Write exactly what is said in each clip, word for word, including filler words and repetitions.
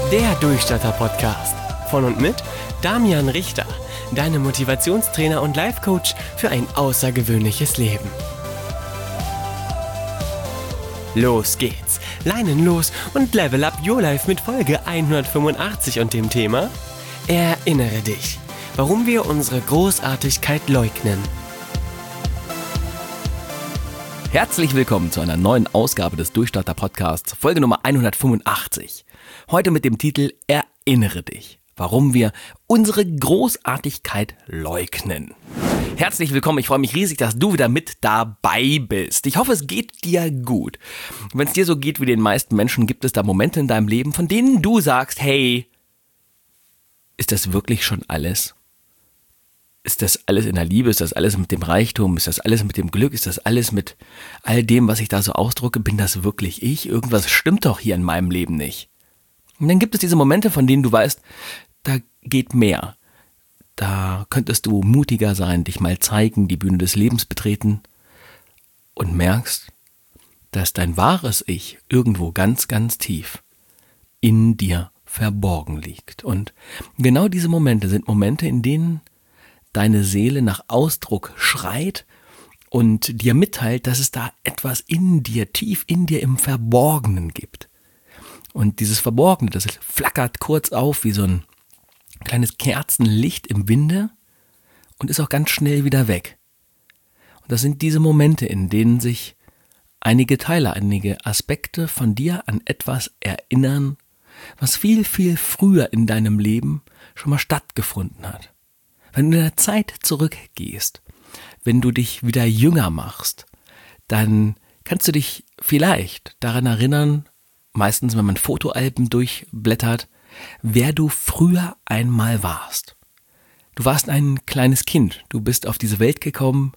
Der Durchstarter-Podcast von und mit Damian Richter, deinem Motivationstrainer und Life-Coach für ein außergewöhnliches Leben. Los geht's, Leinen los und level up your life mit Folge hundertfünfundachtzig und dem Thema Erinnere dich, warum wir unsere Großartigkeit leugnen. Herzlich willkommen zu einer neuen Ausgabe des Durchstarter-Podcasts, Folge Nummer hundertfünfundachtzig. Heute mit dem Titel Erinnere dich, warum wir unsere Großartigkeit leugnen. Herzlich willkommen, ich freue mich riesig, dass du wieder mit dabei bist. Ich hoffe, es geht dir gut. Wenn es dir so geht wie den meisten Menschen, gibt es da Momente in deinem Leben, von denen du sagst, hey, ist das wirklich schon alles? Ist das alles in der Liebe? Ist das alles mit dem Reichtum? Ist das alles mit dem Glück? Ist das alles mit all dem, was ich da so ausdrücke? Bin das wirklich ich? Irgendwas stimmt doch hier in meinem Leben nicht. Und dann gibt es diese Momente, von denen du weißt, da geht mehr. Da könntest du mutiger sein, dich mal zeigen, die Bühne des Lebens betreten und merkst, dass dein wahres Ich irgendwo ganz, ganz tief in dir verborgen liegt. Und genau diese Momente sind Momente, in denen deine Seele nach Ausdruck schreit und dir mitteilt, dass es da etwas in dir, tief in dir im Verborgenen gibt. Und dieses Verborgene, das flackert kurz auf wie so ein kleines Kerzenlicht im Winde und ist auch ganz schnell wieder weg. Und das sind diese Momente, in denen sich einige Teile, einige Aspekte von dir an etwas erinnern, was viel, viel früher in deinem Leben schon mal stattgefunden hat. Wenn du in der Zeit zurückgehst, wenn du dich wieder jünger machst, dann kannst du dich vielleicht daran erinnern, meistens wenn man Fotoalben durchblättert, wer du früher einmal warst. Du warst ein kleines Kind, du bist auf diese Welt gekommen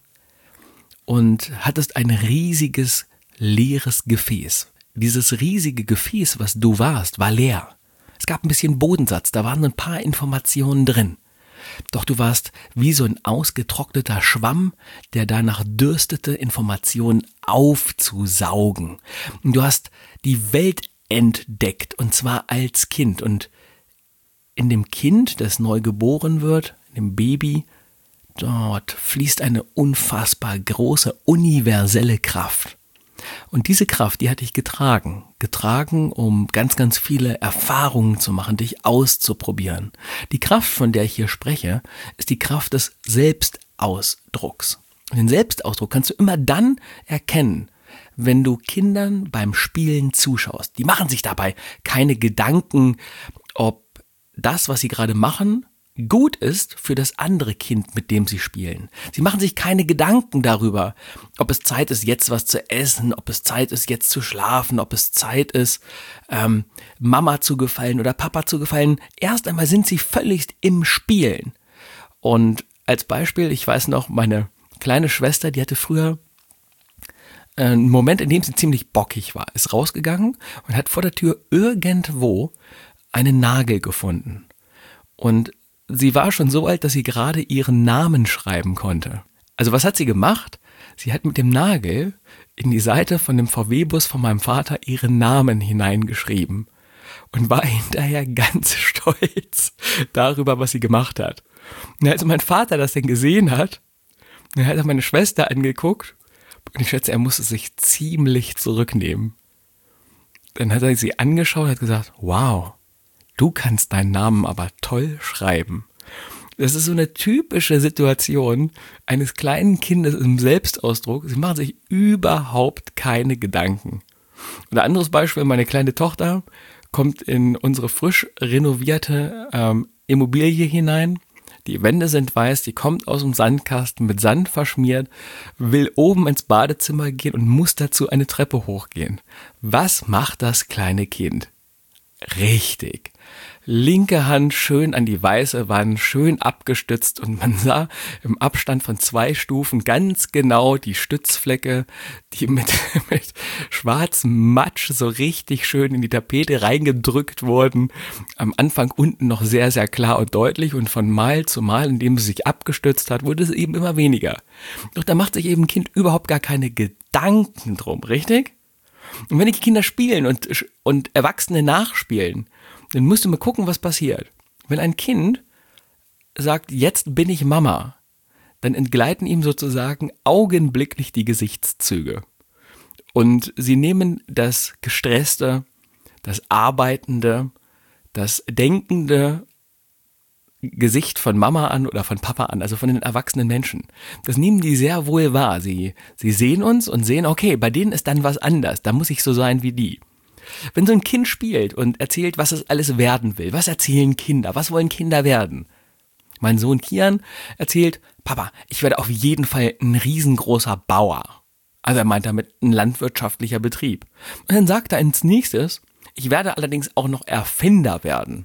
und hattest ein riesiges, leeres Gefäß. Dieses riesige Gefäß, was du warst, war leer. Es gab ein bisschen Bodensatz, da waren ein paar Informationen drin. Doch du warst wie so ein ausgetrockneter Schwamm, der danach dürstete, Informationen aufzusaugen. Und du hast die Welt entdeckt, und zwar als Kind. Und in dem Kind, das neu geboren wird, in dem Baby, dort fließt eine unfassbar große, universelle Kraft. Und diese Kraft, die hat dich getragen, getragen, um ganz, ganz viele Erfahrungen zu machen, dich auszuprobieren. Die Kraft, von der ich hier spreche, ist die Kraft des Selbstausdrucks. Und den Selbstausdruck kannst du immer dann erkennen, wenn du Kindern beim Spielen zuschaust. Die machen sich dabei keine Gedanken, ob das, was sie gerade machen, gut ist für das andere Kind, mit dem sie spielen. Sie machen sich keine Gedanken darüber, ob es Zeit ist, jetzt was zu essen, ob es Zeit ist, jetzt zu schlafen, ob es Zeit ist, ähm, Mama zu gefallen oder Papa zu gefallen. Erst einmal sind sie völlig im Spielen. Und als Beispiel, ich weiß noch, meine kleine Schwester, die hatte früher einen Moment, in dem sie ziemlich bockig war, ist rausgegangen und hat vor der Tür irgendwo einen Nagel gefunden. Und sie war schon so alt, dass sie gerade ihren Namen schreiben konnte. Also was hat sie gemacht? Sie hat mit dem Nagel in die Seite von dem V W-Bus von meinem Vater ihren Namen hineingeschrieben und war hinterher ganz stolz darüber, was sie gemacht hat. Und als mein Vater das denn gesehen hat, dann hat er meine Schwester angeguckt und ich schätze, er musste sich ziemlich zurücknehmen. Dann hat er sie angeschaut und hat gesagt, wow, du kannst deinen Namen aber toll schreiben. Das ist so eine typische Situation eines kleinen Kindes im Selbstausdruck. Sie machen sich überhaupt keine Gedanken. Und ein anderes Beispiel, meine kleine Tochter kommt in unsere frisch renovierte ähm, Immobilie hinein. Die Wände sind weiß, die kommt aus dem Sandkasten mit Sand verschmiert, will oben ins Badezimmer gehen und muss dazu eine Treppe hochgehen. Was macht das kleine Kind? Richtig. Linke Hand schön an die weiße Wand, schön abgestützt und man sah im Abstand von zwei Stufen ganz genau die Stützflecke, die mit, mit schwarzem Matsch so richtig schön in die Tapete reingedrückt wurden. Am Anfang unten noch sehr, sehr klar und deutlich und von Mal zu Mal, indem sie sich abgestützt hat, wurde es eben immer weniger. Doch da macht sich eben ein Kind überhaupt gar keine Gedanken drum, richtig? Und wenn die Kinder spielen und, und Erwachsene nachspielen, dann musst du mal gucken, was passiert. Wenn ein Kind sagt, jetzt bin ich Mama, dann entgleiten ihm sozusagen augenblicklich die Gesichtszüge. Und sie nehmen das Gestresste, das Arbeitende, das Denkende Gesicht von Mama an oder von Papa an, also von den erwachsenen Menschen. Das nehmen die sehr wohl wahr. Sie, sie sehen uns und sehen, okay, bei denen ist dann was anders, da muss ich so sein wie die. Wenn so ein Kind spielt und erzählt, was es alles werden will, was erzählen Kinder, was wollen Kinder werden? Mein Sohn Kian erzählt, Papa, ich werde auf jeden Fall ein riesengroßer Bauer. Also er meint damit ein landwirtschaftlicher Betrieb. Und dann sagt er ins Nächstes, ich werde allerdings auch noch Erfinder werden.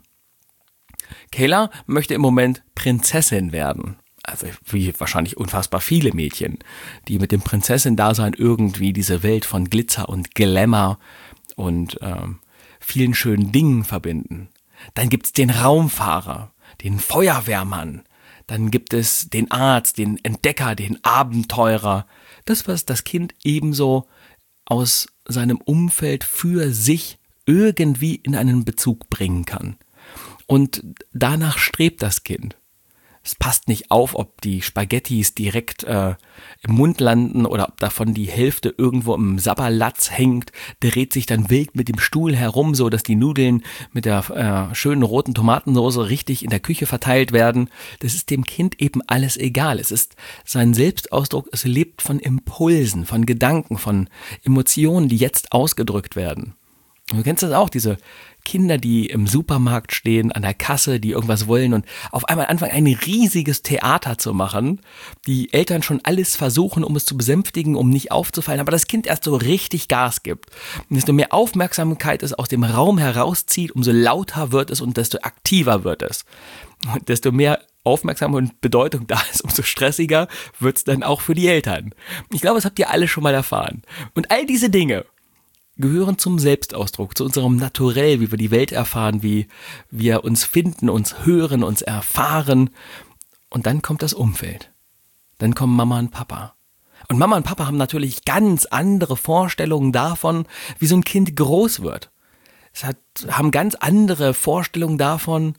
Kayla möchte im Moment Prinzessin werden. Also wie wahrscheinlich unfassbar viele Mädchen, die mit dem Prinzessin-Dasein irgendwie diese Welt von Glitzer und Glamour und ähm, vielen schönen Dingen verbinden. Dann gibt's den Raumfahrer, den Feuerwehrmann. Dann gibt es den Arzt, den Entdecker, den Abenteurer. Das, was das Kind ebenso aus seinem Umfeld für sich irgendwie in einen Bezug bringen kann. Und danach strebt das Kind. Es passt nicht auf, ob die Spaghettis direkt äh, im Mund landen oder ob davon die Hälfte irgendwo im Sabberlatz hängt, dreht sich dann wild mit dem Stuhl herum, so dass die Nudeln mit der äh, schönen roten Tomatensauce richtig in der Küche verteilt werden. Das ist dem Kind eben alles egal. Es ist sein Selbstausdruck, es lebt von Impulsen, von Gedanken, von Emotionen, die jetzt ausgedrückt werden. Und du kennst das auch, diese Kinder, die im Supermarkt stehen, an der Kasse, die irgendwas wollen und auf einmal anfangen, ein riesiges Theater zu machen. Die Eltern schon alles versuchen, um es zu besänftigen, um nicht aufzufallen, aber das Kind erst so richtig Gas gibt. Und desto mehr Aufmerksamkeit es aus dem Raum herauszieht, umso lauter wird es und desto aktiver wird es. Und desto mehr Aufmerksamkeit und Bedeutung da ist, umso stressiger wird es dann auch für die Eltern. Ich glaube, das habt ihr alle schon mal erfahren. Und all diese Dinge gehören zum Selbstausdruck, zu unserem Naturell, wie wir die Welt erfahren, wie wir uns finden, uns hören, uns erfahren. Und dann kommt das Umfeld. Dann kommen Mama und Papa. Und Mama und Papa haben natürlich ganz andere Vorstellungen davon, wie so ein Kind groß wird. Es hat, haben ganz andere Vorstellungen davon,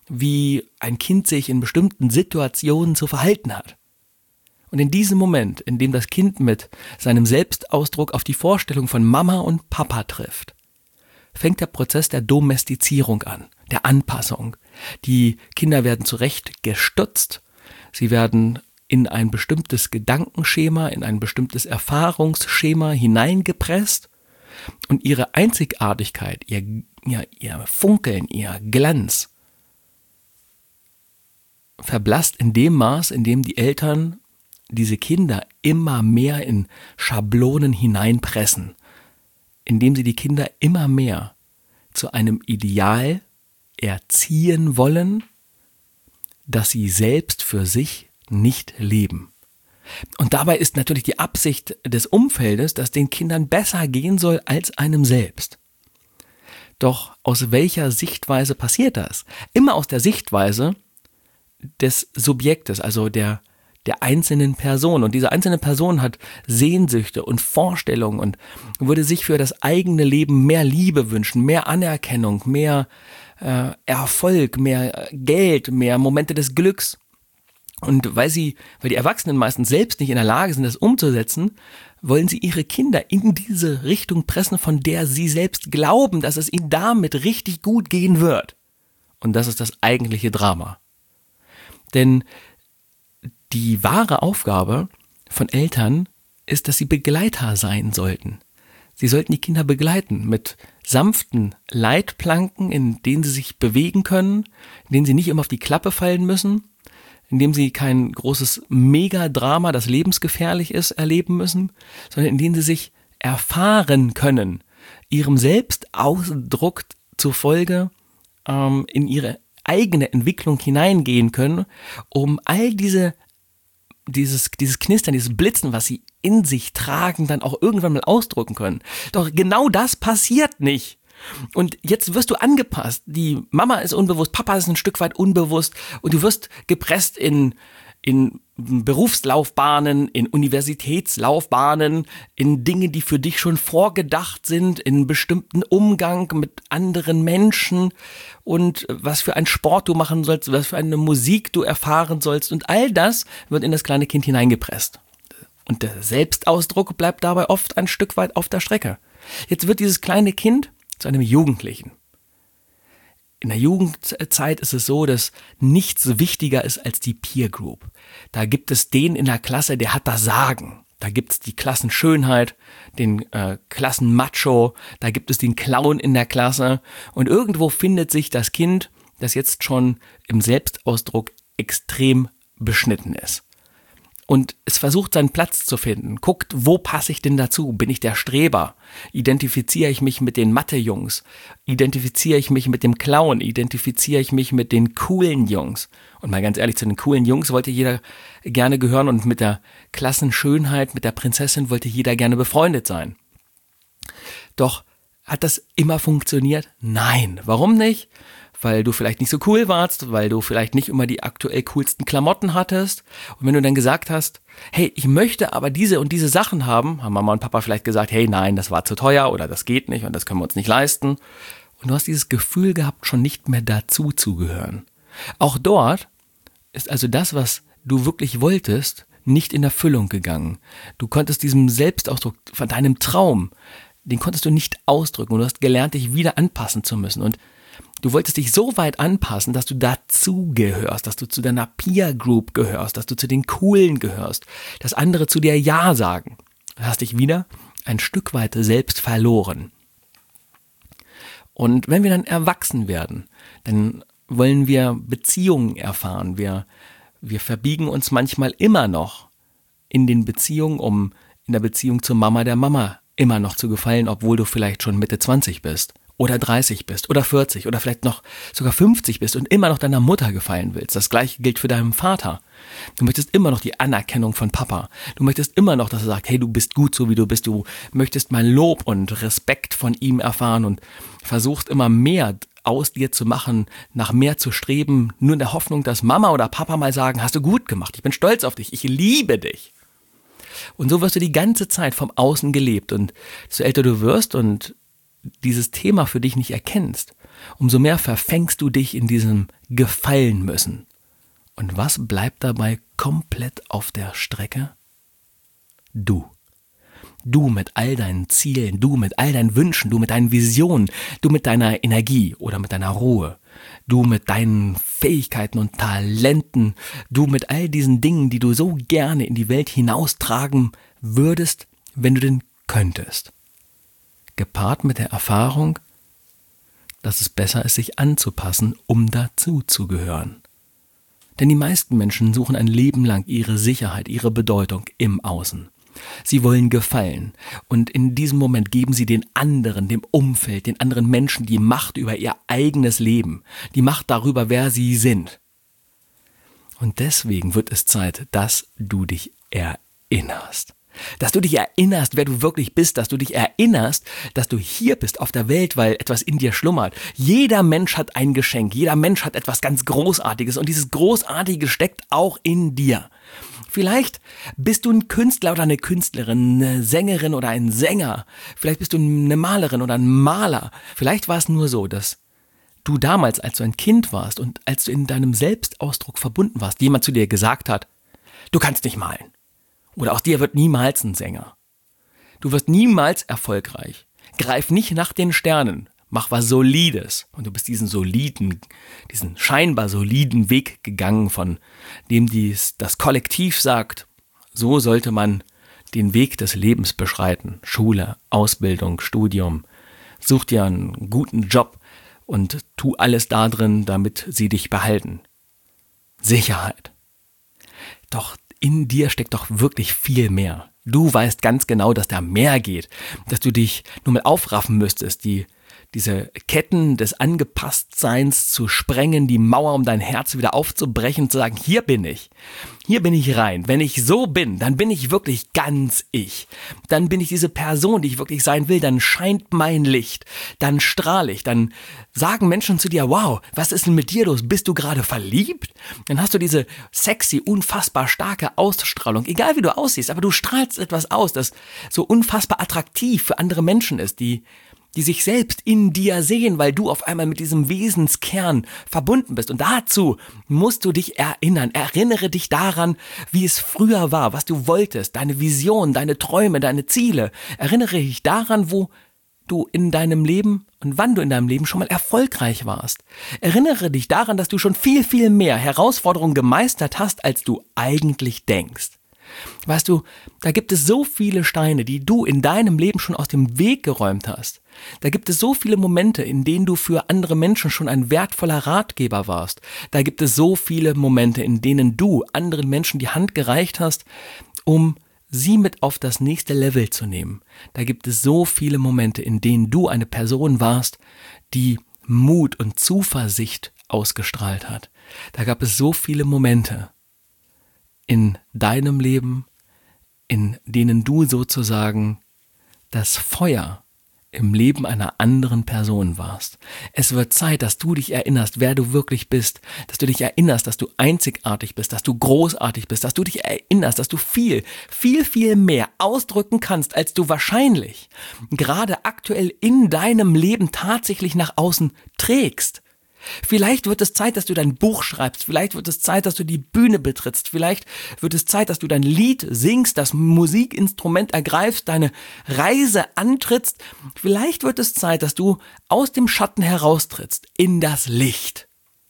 wie ein Kind sich in bestimmten Situationen zu verhalten hat. Und in diesem Moment, in dem das Kind mit seinem Selbstausdruck auf die Vorstellung von Mama und Papa trifft, fängt der Prozess der Domestizierung an, der Anpassung. Die Kinder werden zurecht gestutzt, sie werden in ein bestimmtes Gedankenschema, in ein bestimmtes Erfahrungsschema hineingepresst und ihre Einzigartigkeit, ihr, ihr, ihr Funkeln, ihr Glanz verblasst in dem Maß, in dem die Eltern diese Kinder immer mehr in Schablonen hineinpressen, indem sie die Kinder immer mehr zu einem Ideal erziehen wollen, das sie selbst für sich nicht leben. Und dabei ist natürlich die Absicht des Umfeldes, dass den Kindern besser gehen soll als einem selbst. Doch aus welcher Sichtweise passiert das? Immer aus der Sichtweise des Subjektes, also der der einzelnen Person. Und diese einzelne Person hat Sehnsüchte und Vorstellungen und würde sich für das eigene Leben mehr Liebe wünschen, mehr Anerkennung, mehr äh, Erfolg, mehr Geld, mehr Momente des Glücks. Und weil sie, weil die Erwachsenen meistens selbst nicht in der Lage sind, das umzusetzen, wollen sie ihre Kinder in diese Richtung pressen, von der sie selbst glauben, dass es ihnen damit richtig gut gehen wird. Und das ist das eigentliche Drama. Denn die wahre Aufgabe von Eltern ist, dass sie Begleiter sein sollten. Sie sollten die Kinder begleiten mit sanften Leitplanken, in denen sie sich bewegen können, in denen sie nicht immer auf die Klappe fallen müssen, in denen sie kein großes Megadrama, das lebensgefährlich ist, erleben müssen, sondern in denen sie sich erfahren können, ihrem Selbstausdruck zufolge ähm, in ihre eigene Entwicklung hineingehen können, um all diese Dieses, dieses Knistern, dieses Blitzen, was sie in sich tragen, dann auch irgendwann mal ausdrücken können. Doch genau das passiert nicht. Und jetzt wirst du angepasst. Die Mama ist unbewusst, Papa ist ein Stück weit unbewusst und du wirst gepresst in, in Berufslaufbahnen, in Universitätslaufbahnen, in Dinge, die für dich schon vorgedacht sind, in bestimmten Umgang mit anderen Menschen und was für einen Sport du machen sollst, was für eine Musik du erfahren sollst und all das wird in das kleine Kind hineingepresst. Und der Selbstausdruck bleibt dabei oft ein Stück weit auf der Strecke. Jetzt wird dieses kleine Kind zu einem Jugendlichen. In der Jugendzeit ist es so, dass nichts wichtiger ist als die Peer Group. Da gibt es den in der Klasse, der hat das Sagen. Da gibt es die Klassenschönheit, den äh, Klassenmacho, da gibt es den Clown in der Klasse. Und irgendwo findet sich das Kind, das jetzt schon im Selbstausdruck extrem beschnitten ist. Und es versucht, seinen Platz zu finden. Guckt, wo passe ich denn dazu? Bin ich der Streber? Identifiziere ich mich mit den Mathe-Jungs? Identifiziere ich mich mit dem Clown? Identifiziere ich mich mit den coolen Jungs? Und mal ganz ehrlich, zu den coolen Jungs wollte jeder gerne gehören und mit der Klassenschönheit, mit der Prinzessin wollte jeder gerne befreundet sein. Doch hat das immer funktioniert? Nein. Warum nicht? Weil du vielleicht nicht so cool warst, weil du vielleicht nicht immer die aktuell coolsten Klamotten hattest. Und wenn du dann gesagt hast, hey, ich möchte aber diese und diese Sachen haben, haben Mama und Papa vielleicht gesagt, hey, nein, das war zu teuer oder das geht nicht und das können wir uns nicht leisten. Und du hast dieses Gefühl gehabt, schon nicht mehr dazu zu gehören. Auch dort ist also das, was du wirklich wolltest, nicht in Erfüllung gegangen. Du konntest diesem Selbstausdruck von deinem Traum, den konntest du nicht ausdrücken und du hast gelernt, dich wieder anpassen zu müssen. Und du wolltest dich so weit anpassen, dass du dazugehörst, dass du zu deiner Peer Group gehörst, dass du zu den Coolen gehörst, dass andere zu dir Ja sagen. Du hast dich wieder ein Stück weit selbst verloren. Und wenn wir dann erwachsen werden, dann wollen wir Beziehungen erfahren. Wir, wir verbiegen uns manchmal immer noch in den Beziehungen, um in der Beziehung zur Mama der Mama immer noch zu gefallen, obwohl du vielleicht schon Mitte zwanzig bist. Oder dreißig bist oder vierzig oder vielleicht noch sogar fünfzig bist und immer noch deiner Mutter gefallen willst. Das gleiche gilt für deinen Vater. Du möchtest immer noch die Anerkennung von Papa. Du möchtest immer noch, dass er sagt, hey, du bist gut so wie du bist. Du möchtest mal Lob und Respekt von ihm erfahren und versuchst immer mehr aus dir zu machen, nach mehr zu streben, nur in der Hoffnung, dass Mama oder Papa mal sagen, hast du gut gemacht, ich bin stolz auf dich, ich liebe dich. Und so wirst du die ganze Zeit vom Außen gelebt und so älter du wirst und dieses Thema für dich nicht erkennst, umso mehr verfängst du dich in diesem Gefallen müssen. Und was bleibt dabei komplett auf der Strecke? Du. Du mit all deinen Zielen, du mit all deinen Wünschen, du mit deinen Visionen, du mit deiner Energie oder mit deiner Ruhe, du mit deinen Fähigkeiten und Talenten, du mit all diesen Dingen, die du so gerne in die Welt hinaustragen würdest, wenn du denn könntest. Gepaart mit der Erfahrung, dass es besser ist, sich anzupassen, um dazu zu gehören. Denn die meisten Menschen suchen ein Leben lang ihre Sicherheit, ihre Bedeutung im Außen. Sie wollen gefallen und in diesem Moment geben sie den anderen, dem Umfeld, den anderen Menschen die Macht über ihr eigenes Leben, die Macht darüber, wer sie sind. Und deswegen wird es Zeit, dass du dich erinnerst. Dass du dich erinnerst, wer du wirklich bist, dass du dich erinnerst, dass du hier bist auf der Welt, weil etwas in dir schlummert. Jeder Mensch hat ein Geschenk, jeder Mensch hat etwas ganz Großartiges und dieses Großartige steckt auch in dir. Vielleicht bist du ein Künstler oder eine Künstlerin, eine Sängerin oder ein Sänger. Vielleicht bist du eine Malerin oder ein Maler. Vielleicht war es nur so, dass du damals, als du ein Kind warst und als du in deinem Selbstausdruck verbunden warst, jemand zu dir gesagt hat, du kannst nicht malen. Oder aus dir wird niemals ein Sänger. Du wirst niemals erfolgreich. Greif nicht nach den Sternen. Mach was Solides. Und du bist diesen soliden, diesen scheinbar soliden Weg gegangen, von dem dies das Kollektiv sagt, so sollte man den Weg des Lebens beschreiten. Schule, Ausbildung, Studium. Such dir einen guten Job und tu alles da drin, damit sie dich behalten. Sicherheit. Doch in dir steckt doch wirklich viel mehr. Du weißt ganz genau, dass da mehr geht, dass du dich nur mal aufraffen müsstest, die diese Ketten des Angepasstseins zu sprengen, die Mauer um dein Herz wieder aufzubrechen, zu sagen, hier bin ich, hier bin ich rein. Wenn ich so bin, dann bin ich wirklich ganz ich. Dann bin ich diese Person, die ich wirklich sein will, dann scheint mein Licht, dann strahle ich, dann sagen Menschen zu dir, wow, was ist denn mit dir los? Bist du gerade verliebt? Dann hast du diese sexy, unfassbar starke Ausstrahlung, egal wie du aussiehst, aber du strahlst etwas aus, das so unfassbar attraktiv für andere Menschen ist, die die sich selbst in dir sehen, weil du auf einmal mit diesem Wesenskern verbunden bist. Und dazu musst du dich erinnern. Erinnere dich daran, wie es früher war, was du wolltest, deine Vision, deine Träume, deine Ziele. Erinnere dich daran, wo du in deinem Leben und wann du in deinem Leben schon mal erfolgreich warst. Erinnere dich daran, dass du schon viel, viel mehr Herausforderungen gemeistert hast, als du eigentlich denkst. Weißt du, da gibt es so viele Steine, die du in deinem Leben schon aus dem Weg geräumt hast. Da gibt es so viele Momente, in denen du für andere Menschen schon ein wertvoller Ratgeber warst. Da gibt es so viele Momente, in denen du anderen Menschen die Hand gereicht hast, um sie mit auf das nächste Level zu nehmen. Da gibt es so viele Momente, in denen du eine Person warst, die Mut und Zuversicht ausgestrahlt hat. Da gab es so viele Momente in deinem Leben, in denen du sozusagen das Feuer im Leben einer anderen Person warst. Es wird Zeit, dass du dich erinnerst, wer du wirklich bist, dass du dich erinnerst, dass du einzigartig bist, dass du großartig bist, dass du dich erinnerst, dass du viel, viel, viel mehr ausdrücken kannst, als du wahrscheinlich gerade aktuell in deinem Leben tatsächlich nach außen trägst. Vielleicht wird es Zeit, dass du dein Buch schreibst, vielleicht wird es Zeit, dass du die Bühne betrittst, vielleicht wird es Zeit, dass du dein Lied singst, das Musikinstrument ergreifst, deine Reise antrittst, vielleicht wird es Zeit, dass du aus dem Schatten heraustrittst in das Licht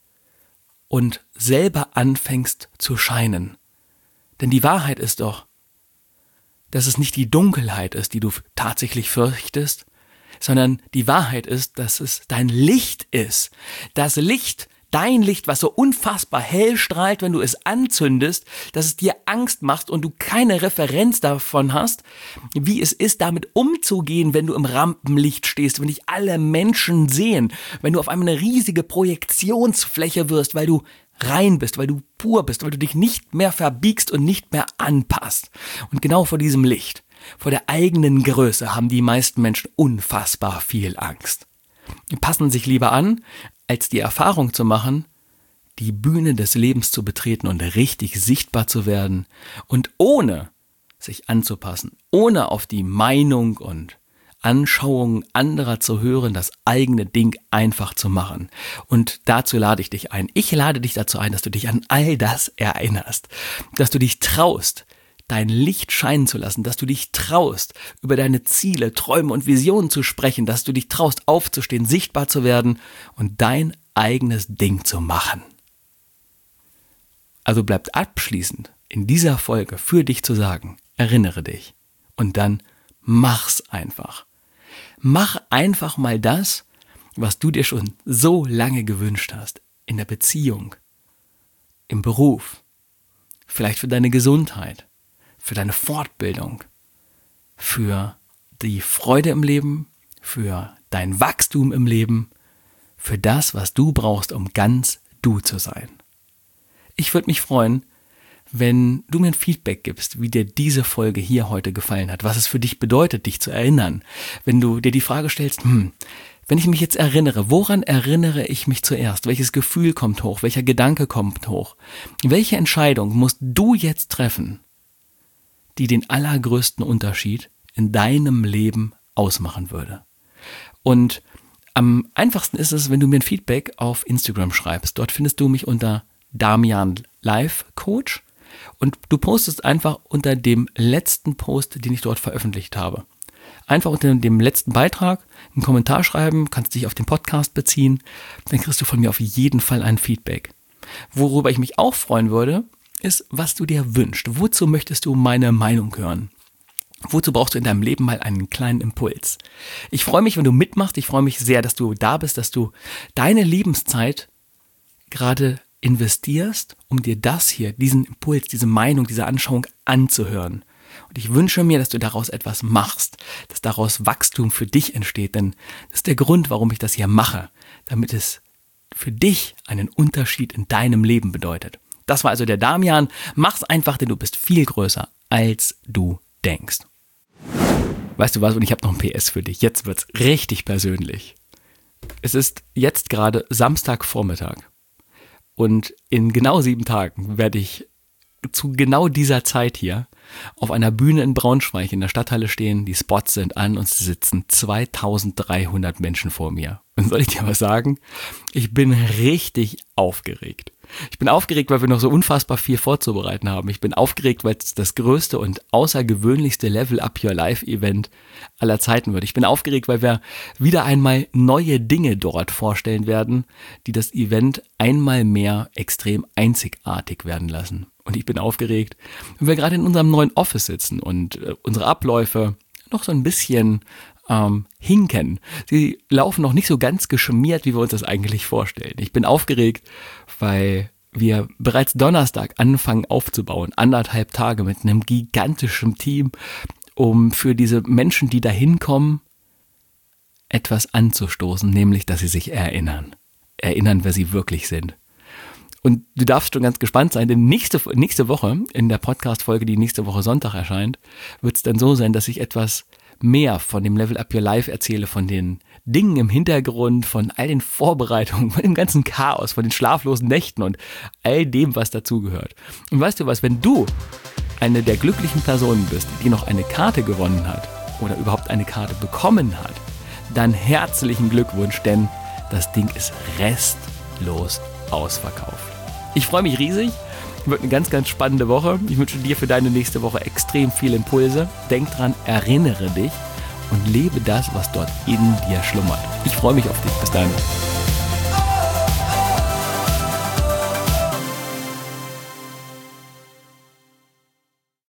und selber anfängst zu scheinen. Denn die Wahrheit ist doch, dass es nicht die Dunkelheit ist, die du tatsächlich fürchtest, sondern die Wahrheit ist, dass es dein Licht ist. Das Licht, dein Licht, was so unfassbar hell strahlt, wenn du es anzündest, dass es dir Angst macht und du keine Referenz davon hast, wie es ist, damit umzugehen, wenn du im Rampenlicht stehst, wenn dich alle Menschen sehen, wenn du auf einmal eine riesige Projektionsfläche wirst, weil du rein bist, weil du pur bist, weil du dich nicht mehr verbiegst und nicht mehr anpasst. Und genau vor diesem Licht, vor der eigenen Größe haben die meisten Menschen unfassbar viel Angst. Die passen sich lieber an, als die Erfahrung zu machen, die Bühne des Lebens zu betreten und richtig sichtbar zu werden und ohne sich anzupassen, ohne auf die Meinung und Anschauungen anderer zu hören, das eigene Ding einfach zu machen. Und dazu lade ich dich ein. Ich lade dich dazu ein, dass du dich an all das erinnerst, dass du dich traust, dein Licht scheinen zu lassen, dass du dich traust, über deine Ziele, Träume und Visionen zu sprechen, dass du dich traust, aufzustehen, sichtbar zu werden und dein eigenes Ding zu machen. Also bleibt abschließend in dieser Folge für dich zu sagen, erinnere dich und dann mach's einfach. Mach einfach mal das, was du dir schon so lange gewünscht hast, in der Beziehung, im Beruf, vielleicht für deine Gesundheit, für deine Fortbildung, für die Freude im Leben, für dein Wachstum im Leben, für das, was du brauchst, um ganz du zu sein. Ich würde mich freuen, wenn du mir ein Feedback gibst, wie dir diese Folge hier heute gefallen hat, was es für dich bedeutet, dich zu erinnern. Wenn du dir die Frage stellst, hm, wenn ich mich jetzt erinnere, woran erinnere ich mich zuerst? Welches Gefühl kommt hoch? Welcher Gedanke kommt hoch? Welche Entscheidung musst du jetzt treffen, die den allergrößten Unterschied in deinem Leben ausmachen würde? Und am einfachsten ist es, wenn du mir ein Feedback auf Instagram schreibst. Dort findest du mich unter Damian Life Coach und du postest einfach unter dem letzten Post, den ich dort veröffentlicht habe. Einfach unter dem letzten Beitrag einen Kommentar schreiben, kannst dich auf den Podcast beziehen, dann kriegst du von mir auf jeden Fall ein Feedback. Worüber ich mich auch freuen würde, ist, was du dir wünschst. Wozu möchtest du meine Meinung hören? Wozu brauchst du in deinem Leben mal einen kleinen Impuls? Ich freue mich, wenn du mitmachst. Ich freue mich sehr, dass du da bist, dass du deine Lebenszeit gerade investierst, um dir das hier, diesen Impuls, diese Meinung, diese Anschauung anzuhören. Und ich wünsche mir, dass du daraus etwas machst, dass daraus Wachstum für dich entsteht, denn das ist der Grund, warum ich das hier mache, damit es für dich einen Unterschied in deinem Leben bedeutet. Das war also der Damian. Mach's einfach, denn du bist viel größer, als du denkst. Weißt du was? Und ich habe noch ein P S für dich. Jetzt wird's richtig persönlich. Es ist jetzt gerade Samstagvormittag. Und in genau sieben Tagen werde ich zu genau dieser Zeit hier auf einer Bühne in Braunschweig in der Stadthalle stehen. Die Spots sind an und es sitzen zweitausenddreihundert Menschen vor mir. Und soll ich dir was sagen? Ich bin richtig aufgeregt. Ich bin aufgeregt, weil wir noch so unfassbar viel vorzubereiten haben. Ich bin aufgeregt, weil es das größte und außergewöhnlichste Level Up Your Life Event aller Zeiten wird. Ich bin aufgeregt, weil wir wieder einmal neue Dinge dort vorstellen werden, die das Event einmal mehr extrem einzigartig werden lassen. Und ich bin aufgeregt, weil wir gerade in unserem neuen Office sitzen und äh, unsere Abläufe noch so ein bisschen ähm, hinken. Sie laufen noch nicht so ganz geschmiert, wie wir uns das eigentlich vorstellen. Ich bin aufgeregt, weil wir bereits Donnerstag anfangen aufzubauen, anderthalb Tage mit einem gigantischen Team, um für diese Menschen, die da hinkommen, etwas anzustoßen, nämlich, dass sie sich erinnern. Erinnern, wer sie wirklich sind. Und du darfst schon ganz gespannt sein, denn nächste, nächste Woche, in der Podcast-Folge, die nächste Woche Sonntag erscheint, wird es dann so sein, dass ich etwas mehr von dem Level Up Your Life erzähle, von den Dingen im Hintergrund, von all den Vorbereitungen, von dem ganzen Chaos, von den schlaflosen Nächten und all dem, was dazugehört. Und weißt du was, wenn du eine der glücklichen Personen bist, die noch eine Karte gewonnen hat oder überhaupt eine Karte bekommen hat, dann herzlichen Glückwunsch, denn das Ding ist restlos ausverkauft. Ich freue mich riesig. Wird eine ganz, ganz spannende Woche. Ich wünsche dir für deine nächste Woche extrem viele Impulse. Denk dran, erinnere dich und lebe das, was dort in dir schlummert. Ich freue mich auf dich. Bis dann.